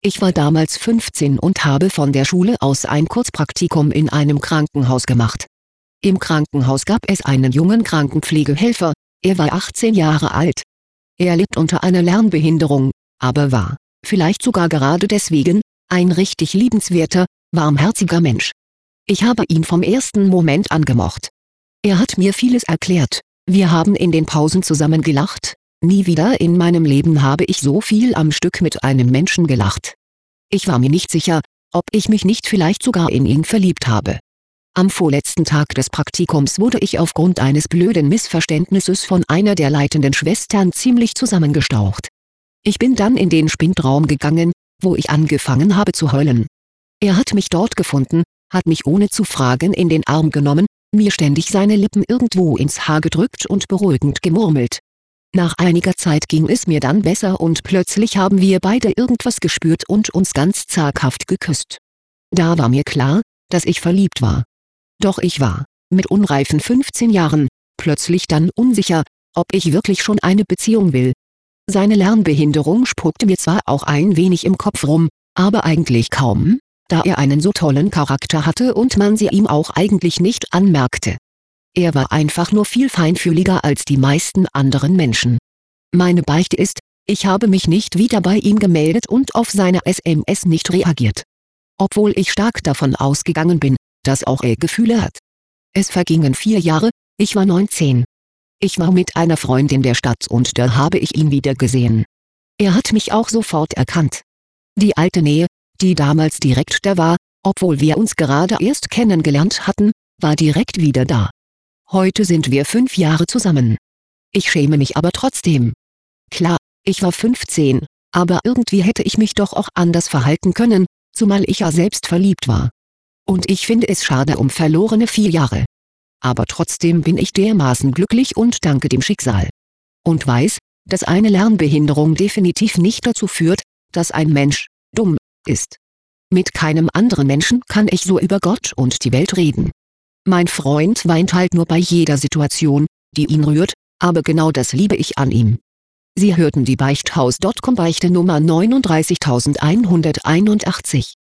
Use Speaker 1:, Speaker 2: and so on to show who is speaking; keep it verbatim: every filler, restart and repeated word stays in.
Speaker 1: Ich war damals fünfzehn und habe von der Schule aus ein Kurzpraktikum in einem Krankenhaus gemacht. Im Krankenhaus gab es einen jungen Krankenpflegehelfer, er war achtzehn Jahre alt. Er litt unter einer Lernbehinderung, aber war, vielleicht sogar gerade deswegen, ein richtig liebenswerter, warmherziger Mensch. Ich habe ihn vom ersten Moment an gemocht. Er hat mir vieles erklärt, wir haben in den Pausen zusammen gelacht, nie wieder in meinem Leben habe ich so viel am Stück mit einem Menschen gelacht. Ich war mir nicht sicher, ob ich mich nicht vielleicht sogar in ihn verliebt habe. Am vorletzten Tag des Praktikums wurde ich aufgrund eines blöden Missverständnisses von einer der leitenden Schwestern ziemlich zusammengestaucht. Ich bin dann in den Spindraum gegangen, wo ich angefangen habe zu heulen. Er hat mich dort gefunden, hat mich ohne zu fragen in den Arm genommen, mir ständig seine Lippen irgendwo ins Haar gedrückt und beruhigend gemurmelt. Nach einiger Zeit ging es mir dann besser und plötzlich haben wir beide irgendwas gespürt und uns ganz zaghaft geküsst. Da war mir klar, dass ich verliebt war. Doch ich war, mit unreifen fünfzehn Jahren, plötzlich dann unsicher, ob ich wirklich schon eine Beziehung will. Seine Lernbehinderung spukte mir zwar auch ein wenig im Kopf rum, aber eigentlich kaum, da er einen so tollen Charakter hatte und man sie ihm auch eigentlich nicht anmerkte. Er war einfach nur viel feinfühliger als die meisten anderen Menschen. Meine Beichte ist, ich habe mich nicht wieder bei ihm gemeldet und auf seine S M S nicht reagiert. Obwohl ich stark davon ausgegangen bin, dass auch er Gefühle hat. Es vergingen vier Jahre, ich war neunzehn. Ich war mit einer Freundin der Stadt und da habe ich ihn wieder gesehen. Er hat mich auch sofort erkannt. Die alte Nähe, die damals direkt da war, obwohl wir uns gerade erst kennengelernt hatten, war direkt wieder da. Heute sind wir fünf Jahre zusammen. Ich schäme mich aber trotzdem. Klar, ich war fünfzehn, aber irgendwie hätte ich mich doch auch anders verhalten können, zumal ich ja selbst verliebt war. Und ich finde es schade um verlorene vier Jahre. Aber trotzdem bin ich dermaßen glücklich und danke dem Schicksal. Und weiß, dass eine Lernbehinderung definitiv nicht dazu führt, dass ein Mensch dumm ist. Mit keinem anderen Menschen kann ich so über Gott und die Welt reden. Mein Freund weint halt nur bei jeder Situation, die ihn rührt, aber genau das liebe ich an ihm. Sie hörten die Beichthaus Punkt com Beichte Nummer neununddreißigtausendeinhunderteinundachtzig.